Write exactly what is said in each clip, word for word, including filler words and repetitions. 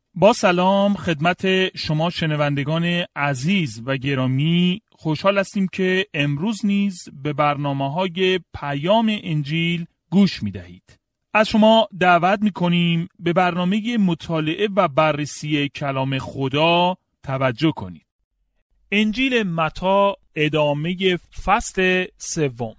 با سلام خدمت شما شنوندگان عزیز و گرامی، خوشحال هستیم که امروز نیز به برنامه‌های پیام انجیل گوش می‌دهید. از شما دعوت می‌کنیم به برنامه مطالعه و بررسی کلام خدا توجه کنید. انجیل متی ادامه فصل سوم.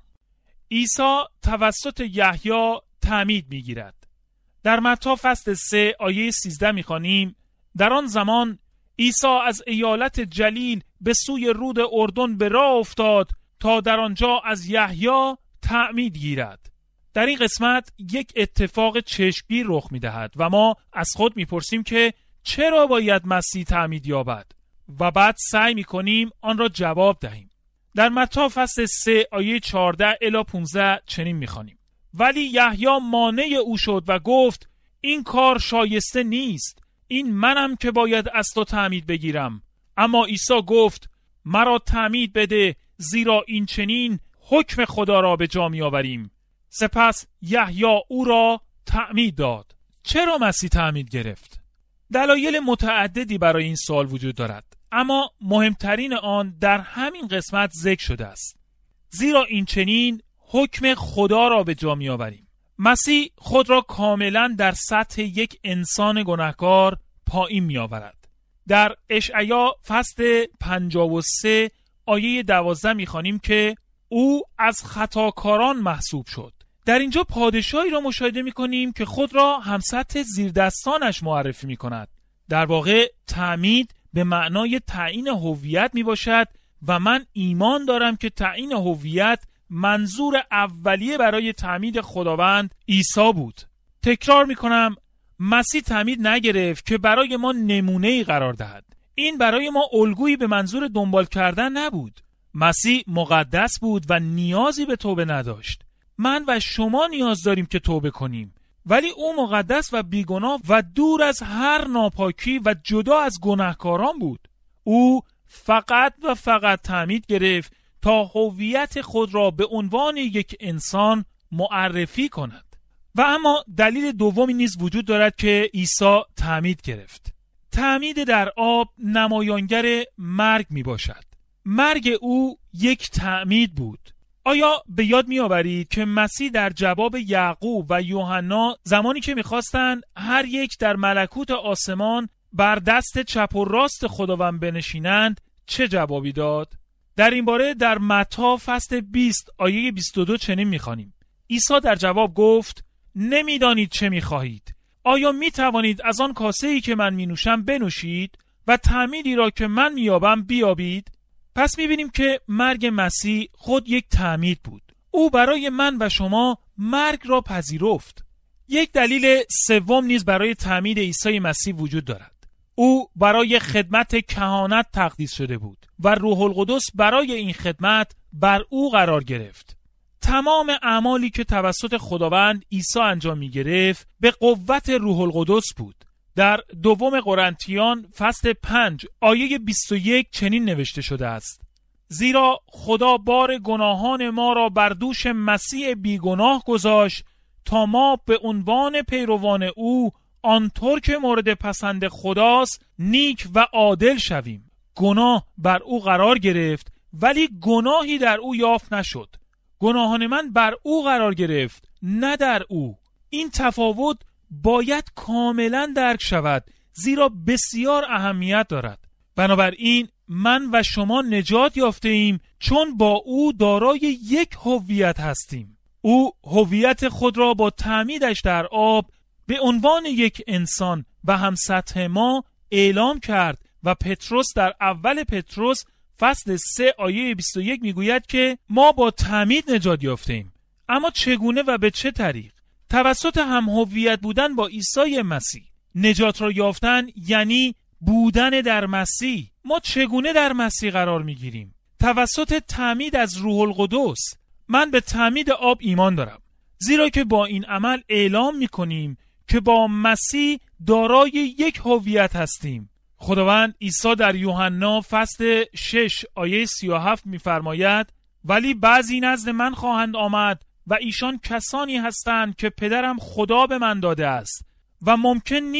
عیسی توسط یحیی تعمید می‌گیرد. در متی فصل سه آیه سیزده می‌خوانیم: در آن زمان عیسی از ایالت جلیل به سوی رود اردن به راه افتاد تا در آنجا از یحیی تعمید گیرد. در این قسمت یک اتفاق چشمگیر رخ می‌دهد و ما از خود می‌پرسیم که چرا باید مسیح تعمید یابد و بعد سعی می‌کنیم آن را جواب دهیم. در متی فصل سه آیه چهارده الی پانزده چنین می‌خوانیم: ولی یحیی مانع او شد و گفت این کار شایسته نیست، این منم که باید از تو تعمید بگیرم. اما عیسی گفت مرا تعمید بده، زیرا این چنین حکم خدا را به جا می آوریم. سپس یحیی او را تعمید داد. چرا مسیح تعمید گرفت؟ دلایل متعددی برای این سوال وجود دارد، اما مهمترین آن در همین قسمت ذکر شده است. زیرا این چنین حکم خدا را به جا می آوریم. مسیح خود را کاملا در سطح یک انسان گناهکار پایین می آورد. در اشعیا فصل پنجاه و سه آیه دوازده می خوانیم که او از خطاکاران محسوب شد. در اینجا پادشاهی را مشاهده می کنیم که خود را هم سطح زیردستانش معرفی می کند. در واقع تعمید به معنای تعیین هویت می باشد و من ایمان دارم که تعیین هویت منظور اولیه برای تعمید خداوند عیسی بود. تکرار میکنم، مسیح تعمید نگرفت که برای ما نمونه‌ای قرار دهد. این برای ما الگویی به منظور دنبال کردن نبود. مسیح مقدس بود و نیازی به توبه نداشت. من و شما نیاز داریم که توبه کنیم، ولی او مقدس و بیگناه و دور از هر ناپاکی و جدا از گناهکاران بود. او فقط و فقط تعمید گرفت تا هویت خود را به عنوان یک انسان معرفی کند. و اما دلیل دومی نیز وجود دارد که عیسی تعمید گرفت. تعمید در آب نمایانگر مرگ می باشد. مرگ او یک تعمید بود. آیا به یاد می آورید که مسیح در جواب یعقوب و یوحنا زمانی که می خواستند هر یک در ملکوت آسمان بر دست چپ و راست خداوند بنشینند چه جوابی داد؟ در این باره در متی فصل بیست آیه بیست و دو چنین می‌خوانیم: عیسی در جواب گفت نمی‌دانید چه می‌خواهید. آیا می‌توانید از آن کاسه‌ای که من می‌نوشم بنوشید و تعمیدی را که من می‌یابم بیابید؟ پس می‌بینیم که مرگ مسیح خود یک تعمید بود. او برای من و شما مرگ را پذیرفت. یک دلیل سوم نیز برای تعمید عیسی مسیح وجود دارد. او برای خدمت کهانت تقدیس شده بود و روح القدس برای این خدمت بر او قرار گرفت. تمام اعمالی که توسط خداوند عیسی انجام می گرفت به قوت روح القدس بود. در دوم قرنتیان فصل پنج آیه بیست و یک چنین نوشته شده است: زیرا خدا بار گناهان ما را بر دوش مسیح بیگناه گذاشت تا ما به عنوان پیروان او آنطور که مورد پسند خداست نیک و عادل شویم. گناه بر او قرار گرفت ولی گناهی در او یافت نشد. گناهان من بر او قرار گرفت نه در او. این تفاوت باید کاملا درک شود، زیرا بسیار اهمیت دارد. بنابراین من و شما نجات یافته ایم چون با او دارای یک هویت هستیم. او هویت خود را با تعمیدش در آب به عنوان یک انسان و هم سطح ما اعلام کرد و پتروس در اول پتروس فصل سه آیه بیست و یک میگوید که ما با تعمید نجات یافتیم. اما چگونه و به چه طریق؟ توسط هم هویت بودن با عیسی مسیح. نجات را یافتن یعنی بودن در مسیح. ما چگونه در مسیح قرار میگیریم؟ توسط تعمید از روح القدس. من به تعمید آب ایمان دارم، زیرا که با این عمل اعلام میکنیم که با مسیح دارای یک هویت هستیم. خداوند عیسی در یوحنا فصل شش آیه سی و هفت می‌فرماید ولی بعضی نزد من خواهند آمد و ایشان کسانی هستند که پدرم خدا به من داده است و ممکن نیست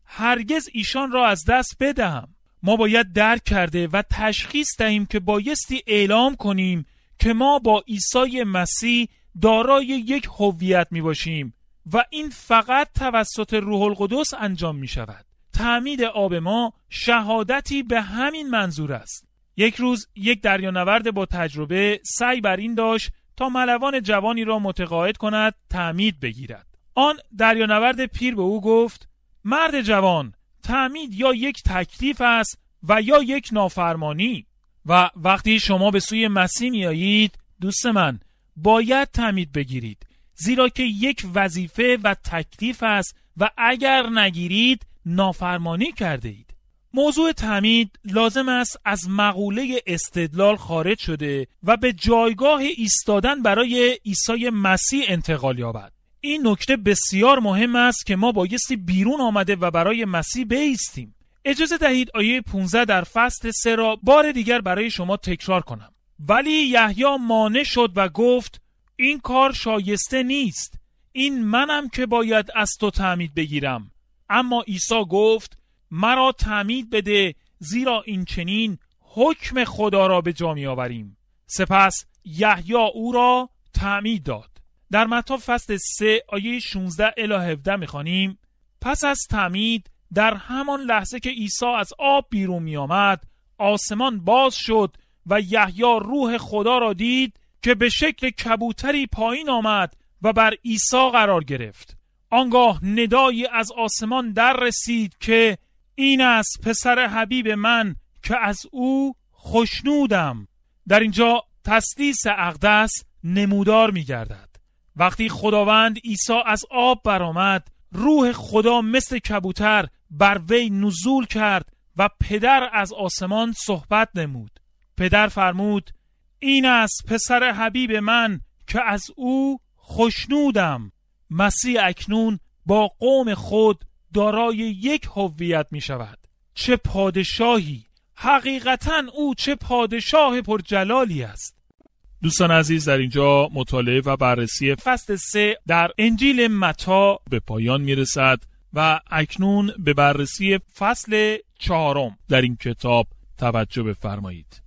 هرگز ایشان را از دست بدهم. ما باید درک کرده و تشخیص دهیم که بایستی اعلام کنیم که ما با عیسی مسیح دارای یک هویت می باشیم و این فقط توسط روح القدس انجام می شود. تعمید آب ما شهادتی به همین منظور است. یک روز یک دریانورد با تجربه سعی بر این داشت تا ملوان جوانی را متقاعد کند تعمید بگیرد. آن دریانورد پیر به او گفت: مرد جوان، تعمید یا یک تکلیف است و یا یک نافرمانی، و وقتی شما به سوی مسیح می آیید دوست من باید تعمید بگیرید، زیرا که یک وظیفه و تکلیف است و اگر نگیرید نافرمانی کرده اید. موضوع تعمید لازم است از مقوله استدلال خارج شده و به جایگاه ایستادن برای عیسی مسیح انتقال یابد. این نکته بسیار مهم است که ما بایستی بیرون آمده و برای مسیح بایستیم. اجازه دهید آیه پانزده در فصل سه را بار دیگر برای شما تکرار کنم. ولی یحیی مانع شد و گفت: این کار شایسته نیست، این منم که باید از تو تعمید بگیرم. اما عیسی گفت: مرا تعمید بده، زیرا این چنین حکم خدا را به جا می آوریم. سپس یحیی او را تعمید داد. در متی فصل سه آیه شانزده الی هفده می‌خوانیم: پس از تعمید در همان لحظه که عیسی از آب بیرون می آمد، آسمان باز شد و یحیی روح خدا را دید که به شکل کبوتری پایین آمد و بر عیسی قرار گرفت. آنگاه ندایی از آسمان در رسید که این است پسر حبیب من که از او خوشنودم. در اینجا تثلیث اقدس نمودار می گردد. وقتی خداوند عیسی از آب برآمد، روح خدا مثل کبوتر بر وی نزول کرد و پدر از آسمان صحبت نمود. پدر فرمود: این است پسر حبیب من که از او خوشنودم. مسیح اکنون با قوم خود دارای یک هویت می شود. چه پادشاهی! حقیقتاً او چه پادشاه پرجلالی است. دوستان عزیز، در اینجا مطالعه و بررسی فصل سه در انجیل متی به پایان می رسد و اکنون به بررسی فصل چهارم در این کتاب توجه بفرمایید.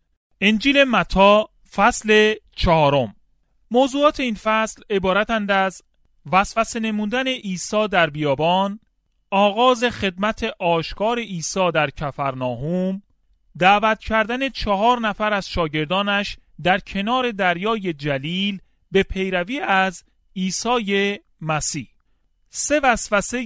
انجیل متی فصل چهارم. موضوعات این فصل عبارتند از وسوسه نمودن عیسی در بیابان، آغاز خدمت آشکار عیسی در کفرناهوم، دعوت کردن چهار نفر از شاگردانش در کنار دریای جلیل به پیروی از عیسی مسیح. سه وسوسه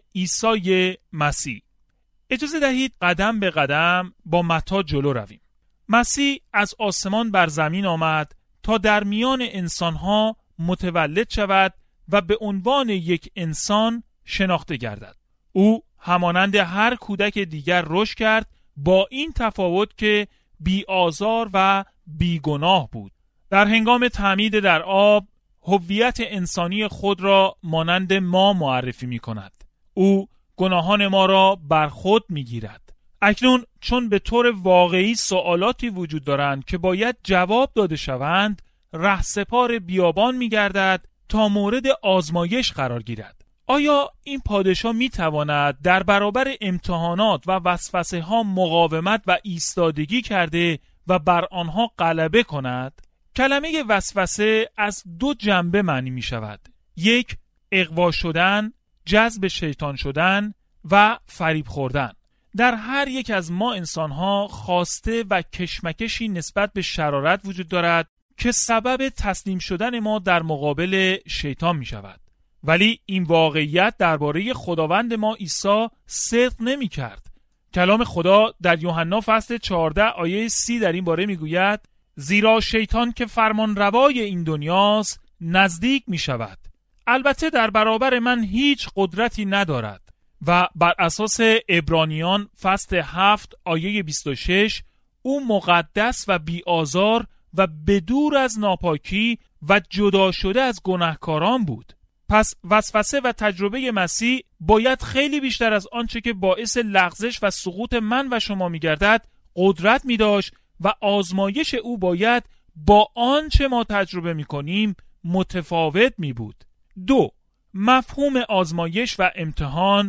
عیسی مسیح. اجازه دهید قدم به قدم با متی جلو رویم. مسیح از آسمان بر زمین آمد تا در میان انسانها متولد شود و به عنوان یک انسان شناخته گردد. او همانند هر کودک دیگر رشد کرد، با این تفاوت که بی آزار و بی گناه بود. در هنگام تعمید در آب هویت انسانی خود را مانند ما معرفی می کند. او گناهان ما را بر خود می گیرد. اکنون چون به طور واقعی سوالاتی وجود دارند که باید جواب داده شوند، رهسپار بیابان می گردد تا مورد آزمایش قرار گیرد. آیا این پادشاه می تواند در برابر امتحانات و وسوسه ها مقاومت و ایستادگی کرده و بر آنها غلبه کند؟ کلمه وسوسه از دو جنبه معنی می شود. یک، اغوا شدن، جذب شیطان شدن و فریب خوردن. در هر یک از ما انسانها خواسته و کشمکشی نسبت به شرارت وجود دارد که سبب تسلیم شدن ما در مقابل شیطان می شود. ولی این واقعیت درباره خداوند ما عیسی صدق نمی کرد. کلام خدا در یوحنا فصل چهارده آیه سی در این باره می گوید: زیرا شیطان که فرمان روای این دنیاست نزدیک می شود. البته در برابر من هیچ قدرتی ندارد. و بر اساس عبرانیان فصل هفت آیه بیست و شش او مقدس و بی آزار و بدور از ناپاکی و جدا شده از گناهکاران بود. پس وسوسه و تجربه مسیح باید خیلی بیشتر از آنچه که باعث لغزش و سقوط من و شما می‌گردد قدرت می‌داشت و آزمایش او باید با آنچه ما تجربه می‌کنیم متفاوت می‌بود. دو، مفهوم آزمایش و امتحان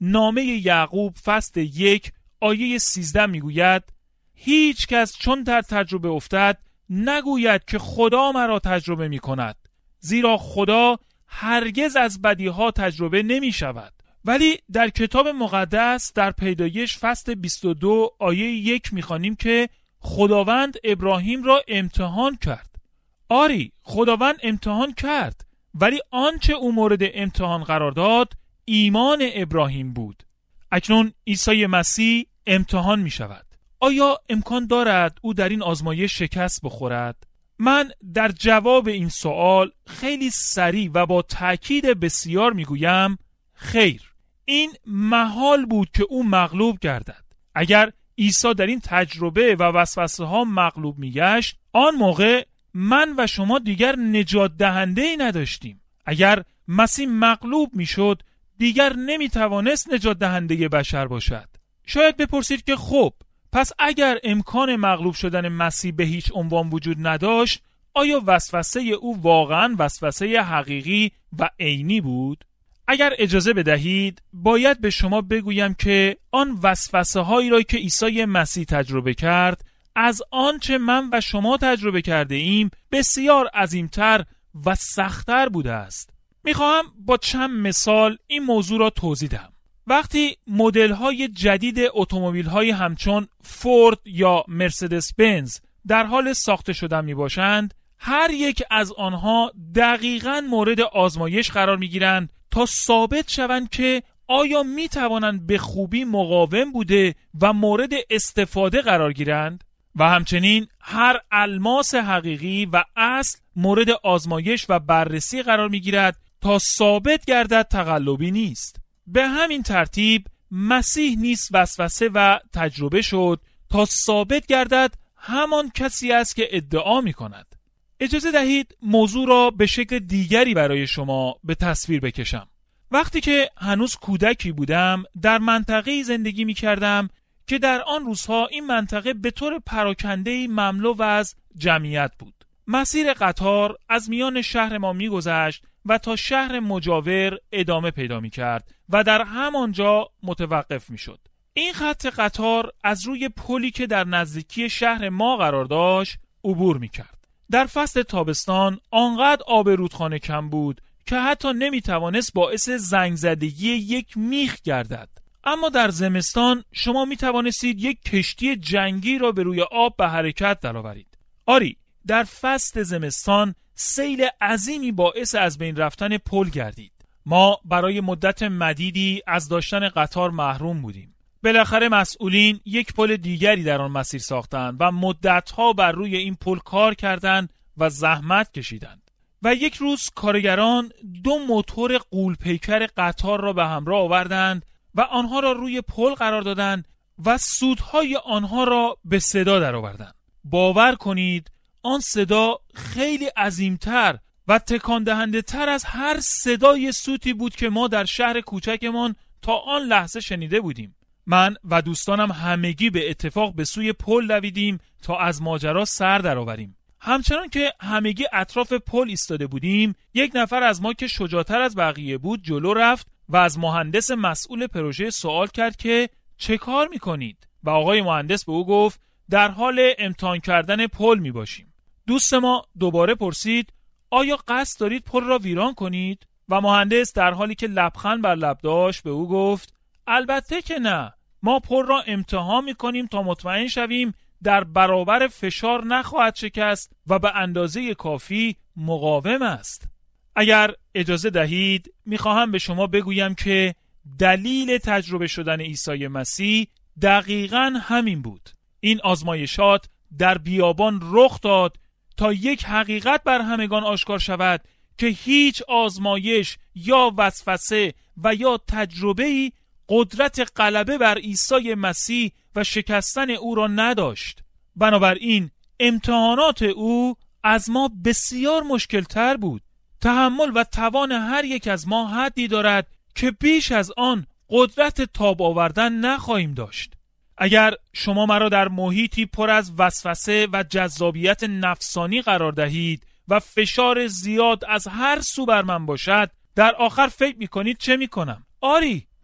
نامه یعقوب فصل یک آیه سیزده میگوید هیچ کس چون در تجربه افتد نگوید که خدا مرا تجربه می کند، زیرا خدا هرگز از بدیها تجربه نمی شود. ولی در کتاب مقدس در پیدایش فصل بیست و دو آیه یک میخوانیم که خداوند ابراهیم را امتحان کرد. آری، خداوند امتحان کرد، ولی آنچه او مورد امتحان قرار داد ایمان ابراهیم بود. اکنون عیسی مسیح امتحان می شود. آیا امکان دارد او در این آزمایش شکست بخورد؟ من در جواب این سوال خیلی سریع و با تأکید بسیار می گویم خیر. این محال بود که او مغلوب گردد. اگر عیسی در این تجربه و وسوسه ها مغلوب می گشت، آن موقع من و شما دیگر نجات دهنده ای نداشتیم. اگر مسیح مغلوب می شد، دیگر نمی توانست نجات دهنده بشر باشد. شاید بپرسید که خب پس اگر امکان مغلوب شدن مسیح به هیچ عنوان وجود نداشت، آیا وسوسه او واقعا وسوسه حقیقی و عینی بود؟ اگر اجازه بدهید باید به شما بگویم که آن وسوسه هایی را که عیسی مسیح تجربه کرد از آنچه من و شما تجربه کرده ایم بسیار عظیمتر و سخت‌تر بوده است. میخواهم با چند مثال این موضوع را توضیح دهم. وقتی مدل‌های جدید اتومبیل‌های همچون فورد یا مرسدس بنز در حال ساخته شدن میباشند، هر یک از آنها دقیقاً مورد آزمایش قرار میگیرند تا ثابت شوند که آیا میتوانند به خوبی مقاوم بوده و مورد استفاده قرار گیرند. و همچنین هر الماس حقیقی و اصل مورد آزمایش و بررسی قرار میگیرد تا ثابت گردد تقلبی نیست. به همین ترتیب مسیح نیز وسوسه و تجربه شد تا ثابت گردد همان کسی است که ادعا می کند. اجازه دهید موضوع را به شکل دیگری برای شما به تصویر بکشم. وقتی که هنوز کودکی بودم در منطقه‌ای زندگی می کردم که در آن روزها این منطقه به طور پراکنده‌ای مملو از جمعیت بود. مسیر قطار از میان شهر ما می گذشت و تا شهر مجاور ادامه پیدا می کرد و در همانجا متوقف می شد. این خط قطار از روی پلی که در نزدیکی شهر ما قرار داشت عبور می کرد. در فصل تابستان آنقدر آب رودخانه کم بود که حتی نمی توانست باعث زنگ زدگی یک میخ گردد. اما در زمستان شما می توانستید یک کشتی جنگی را به روی آب به حرکت درآورید. آری، در فصل زمستان سیل عظیمی باعث از بین رفتن پل گردید. ما برای مدت مدیدی از داشتن قطار محروم بودیم. بالاخره مسئولین یک پل دیگری در آن مسیر ساختند و مدتها بر روی این پل کار کردند و زحمت کشیدند. و یک روز کارگران دو موتور غول‌پیکر قطار را به همراه آوردند و آنها را روی پل قرار دادند و سودهای آنها را به صدا درآوردند. باور کنید آن صدا خیلی عظیمتر و تکان دهنده تر از هر صدای سوتی بود که ما در شهر کوچکمان تا آن لحظه شنیده بودیم. من و دوستانم همگی به اتفاق به سوی پل دویدیم تا از ماجرا سر درآوریم. همچنان که همگی اطراف پل ایستاده بودیم، یک نفر از ما که شجاعتر از بقیه بود جلو رفت و از مهندس مسئول پروژه سوال کرد که چه کار میکنید؟ و آقای مهندس به او گفت در حال امتحان کردن پل می باشیم. دوست ما دوباره پرسید آیا قصد دارید پل را ویران کنید؟ و مهندس در حالی که لبخند بر لب داشت به او گفت البته که نه، ما پل را امتحان می کنیم تا مطمئن شویم در برابر فشار نخواهد شکست و به اندازه کافی مقاوم است. اگر اجازه دهید میخواهم به شما بگویم که دلیل تجربه شدن عیسی مسیح دقیقاً همین بود. این آزمایشات در بیابان رخ داد تا یک حقیقت بر همگان آشکار شود که هیچ آزمایش یا وسوسه و یا تجربه‌ای قدرت غلبه بر عیسی مسیح و شکستن او را نداشت. بنابراین امتحانات او از ما بسیار مشکل‌تر بود. تحمل و توان هر یک از ما حدی دارد که بیش از آن قدرت تاب آوردن نخواهیم داشت. اگر شما مرا در محیطی پر از وسوسه و جذابیت نفسانی قرار دهید و فشار زیاد از هر سو بر من باشد، در آخر فکر می‌کنید چه می‌کنم؟ آری،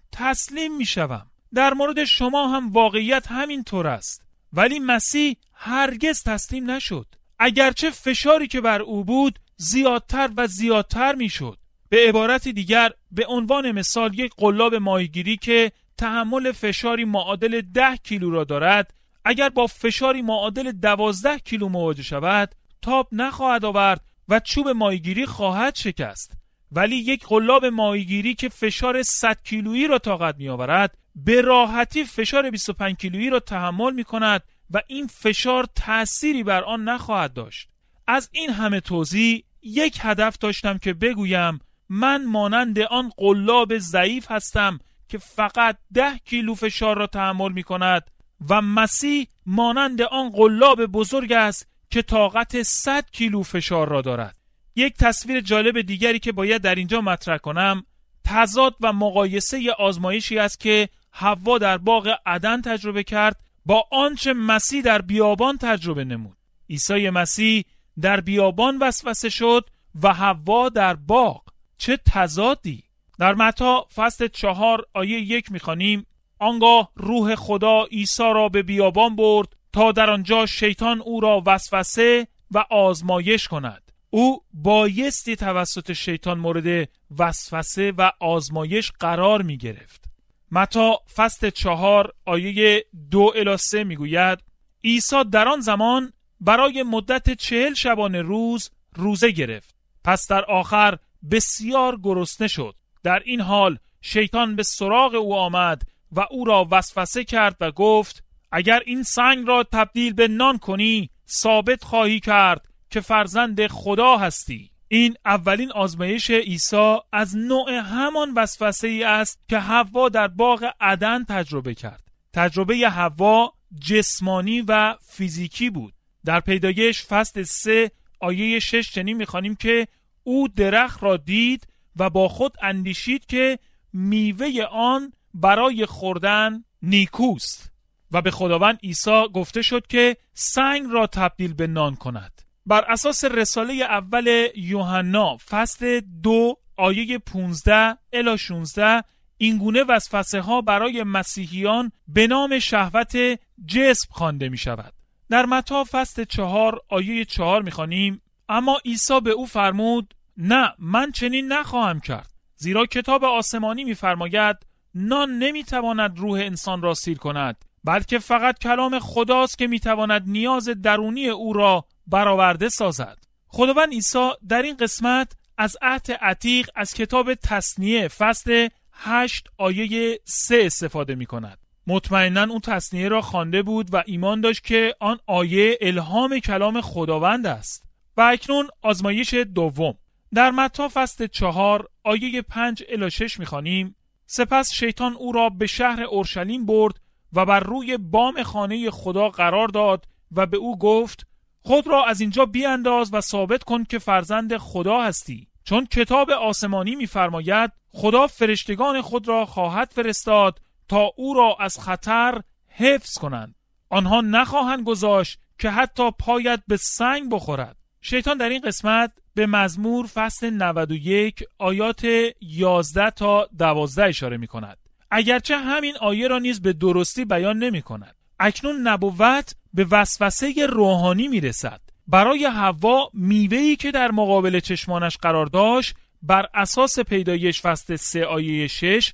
تسلیم میشوم. در مورد شما هم واقعیت همین طور است. ولی مسیح هرگز تسلیم نشد. اگرچه فشاری که بر او بود زیادتر و زیادتر میشد. به عبارت دیگر، به عنوان مثال یک قلاب ماهیگیری که تحمل فشاری معادل ده کیلو را دارد، اگر با فشاری معادل دوازده کیلو مواجه شود، تاب نخواهد آورد و چوب ماهیگیری خواهد شکست. ولی یک قلاب ماهیگیری که فشار صد کیلویی را طاقت می آورد، به راحتی فشار بیست و پنج کیلویی را تحمل می کند و این فشار تأثیری بر آن نخواهد داشت. از این همه توضیح یک هدف داشتم که بگویم من مانند آن قلاب ضعیف هستم که فقط ده کیلو فشار را تحمل می کند و مسیح مانند آن قلاب بزرگ است که طاقت صد کیلو فشار را دارد. یک تصویر جالب دیگری که باید در اینجا مطرح کنم، تضاد و مقایسه آزمایشی است که حوا در باغ عدن تجربه کرد با آنچه مسیح در بیابان تجربه نمود. عیسی مسیح در بیابان وسوسه شد و حوا در باغ. چه تضادی! در متی فصل چهار آیه یک می‌خوانیم: آنگاه روح خدا عیسی را به بیابان برد تا در آنجا شیطان او را وسوسه و آزمایش کند. او بایستی توسط شیطان مورد وسوسه و آزمایش قرار می گرفت. متی فصل چهار آیه دو الی سه می گوید: عیسی در آن زمان برای مدت چهل شبانه روز روزه گرفت. پس در آخر بسیار گرسنه شد. در این حال شیطان به سراغ او آمد و او را وسوسه کرد و گفت: اگر این سنگ را تبدیل به نان کنی، ثابت خواهی کرد که فرزند خدا هستی. این اولین آزمایش عیسی از نوع همان وسوسه ای است که حوا در باغ عدن تجربه کرد. تجربه حوا جسمانی و فیزیکی بود. در پیدایش فصل سه آیه شش چنین می‌خوانیم که او درخت را دید و با خود اندیشید که میوه آن برای خوردن نیکوست و به خداوند عیسی گفته شد که سنگ را تبدیل به نان کند. بر اساس رساله اول یوحنا فصل دو آیه پانزده الی شانزده این گونه وسوسه ها برای مسیحیان به نام شهوت جسم خوانده می شود. در متی فصل چهار آیه چهار می خوانیم: اما عیسی به او فرمود: نه، من چنین نخواهم کرد، زیرا کتاب آسمانی می فرماید نان نمی تواند روح انسان را سیر کند، بلکه فقط کلام خداست که می تواند نیاز درونی او را برآورده سازد. خداوند عیسی در این قسمت از عهد عتیق از کتاب تثنیه فصل هشت آیه سه استفاده می کند. مطمئناً اون تثنیه را خوانده بود و ایمان داشت که آن آیه الهام کلام خداوند است. و اکنون آزمایش دوم. در متی فصل چهار آیه پنج الی شش می خوانیم: سپس شیطان او را به شهر اورشلیم برد و بر روی بام خانه خدا قرار داد و به او گفت: خود را از اینجا بیانداز و ثابت کن که فرزند خدا هستی، چون کتاب آسمانی می‌فرماید خدا فرشتگان خود را خواهد فرستاد تا او را از خطر حفظ کنند. آنها نخواهند گذاشت که حتی پایت به سنگ بخورد. شیطان در این قسمت به مزمور فصل نود و یک آیات یازده تا دوازده اشاره می‌کند. اگرچه همین آیه را نیز به درستی بیان نمی‌کند. اکنون نبوت به وسوسه روحانی میرسد. برای حوا میوه‌ای که در مقابل چشمانش قرار داشت بر اساس پیدایش فصل سه آیه شش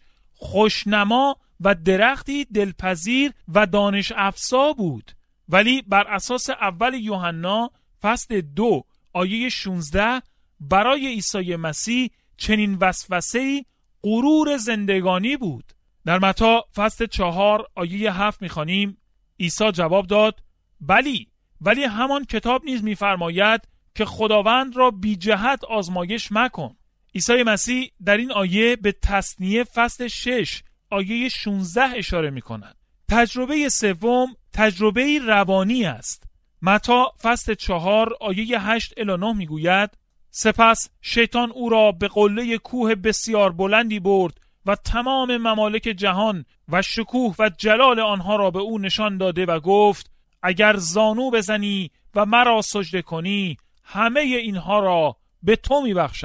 خوشنما و درختی دلپذیر و دانش افزا بود، ولی بر اساس اول یوحنا فصل دو آیه شانزده برای عیسی مسیح چنین وسوسه‌ای غرور زندگانی بود. در متی فصل چهار آیه هفت می‌خوانیم: عیسی جواب داد: بلی، ولی همان کتاب نیز می‌فرماید که خداوند را بی جهت آزمایش مکن. عیسی مسیح در این آیه به تثنیه فصل شش آیه شانزده اشاره می‌کند. تجربه سوم تجربه روانی است. متی فصل چهار آیه هشت الی نه میگوید: سپس شیطان او را به قله کوه بسیار بلندی برد و تمام ممالک جهان و شکوه و جلال آنها را به او نشان داده و گفت: اگر زانو بزنی و مرا سجده کنی، همه اینها را به تو میبخشم.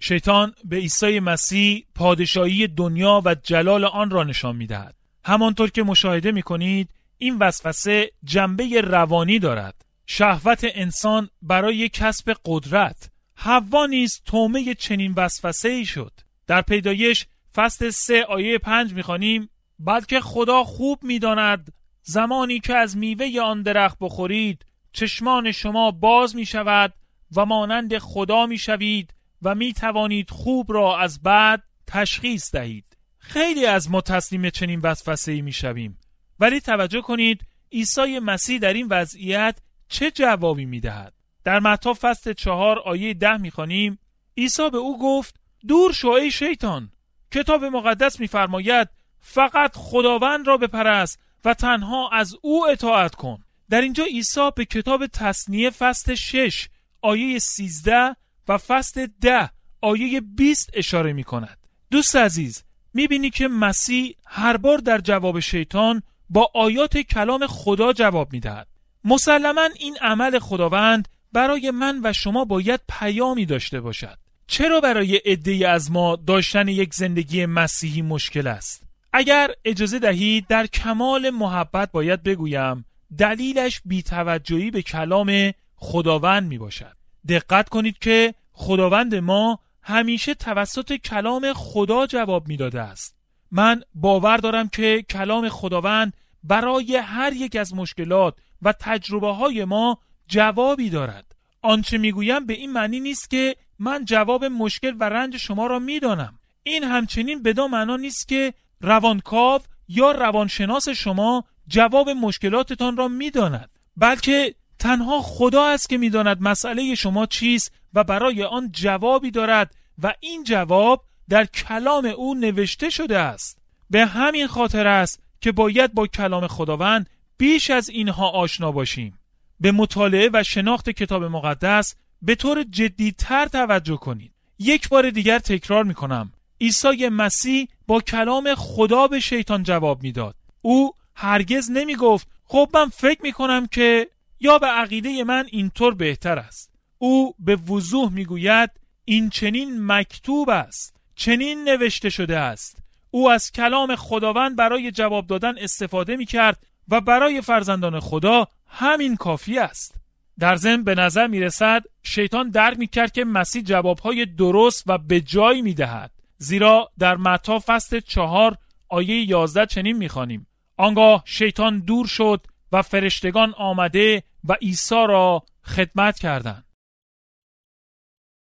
شیطان به عیسی مسیح پادشاهی دنیا و جلال آن را نشان می‌دهد. همانطور که مشاهده می‌کنید این وسوسه جنبه روانی دارد. شهوت انسان برای کسب قدرت. حوا نیز طعمه چنین وسوسه‌ای شد. در پیدایش فصل سه آیه پنج می‌خوانیم بلکه خدا خوب می‌داند زمانی که از میوه آن درخت بخورید چشمان شما باز می‌شود و مانند خدا می‌شوید و می‌توانید خوب را از بد تشخیص دهید. خیلی از ما تسلیم چنین وسوسه‌ای می‌شویم، ولی توجه کنید عیسی مسیح در این وضعیت چه جوابی می‌دهد. در متی فصل چهار آیه ده می‌خوانیم عیسی به او گفت دور شو ای شیطان، کتاب مقدس می‌فرماید فقط خداوند را بپرست و تنها از او اطاعت کن. در اینجا عیسی به کتاب تثنیه فصل شش آیه سیزده و فصل ده آیه بیست اشاره می کند. دوست عزیز، می بینی که مسیح هر بار در جواب شیطان با آیات کلام خدا جواب می دهد. مسلماً این عمل خداوند برای من و شما باید پیامی داشته باشد. چرا برای عده‌ای از ما داشتن یک زندگی مسیحی مشکل است؟ اگر اجازه دهید در کمال محبت باید بگویم دلیلش بی‌توجهی به کلام خداوند می باشد. دقت کنید که خداوند ما همیشه توسط کلام خدا جواب می داده است. من باور دارم که کلام خداوند برای هر یک از مشکلات و تجربه های ما جوابی دارد. آنچه می گویم به این معنی نیست که من جواب مشکل و رنج شما را می دانم. این همچنین بدان معنا نیست که روانکاو یا روانشناس شما جواب مشکلاتتان را می داند، بلکه تنها خدا است که می داند مسئله شما چیست و برای آن جوابی دارد و این جواب در کلام او نوشته شده است. به همین خاطر است که باید با کلام خداوند بیش از اینها آشنا باشیم. به مطالعه و شناخت کتاب مقدس به طور جدی‌تر توجه کنید. یک بار دیگر تکرار می کنم. عیسی مسیح با کلام خدا به شیطان جواب میداد. او هرگز نمی گفت خب من فکر می کنم که یا به عقیده من اینطور بهتر است. او به وضوح می گوید این چنین مکتوب است، چنین نوشته شده است. او از کلام خداوند برای جواب دادن استفاده می کرد و برای فرزندان خدا همین کافی است. در ضمن به نظر می رسد شیطان درک می کرد که مسیح جوابهای درست و به جای می دهد. زیرا در متی فصل چهار آیه یازده چنین می خوانیم آنگاه شیطان دور شد و فرشتگان آمده و عیسی را خدمت کردند.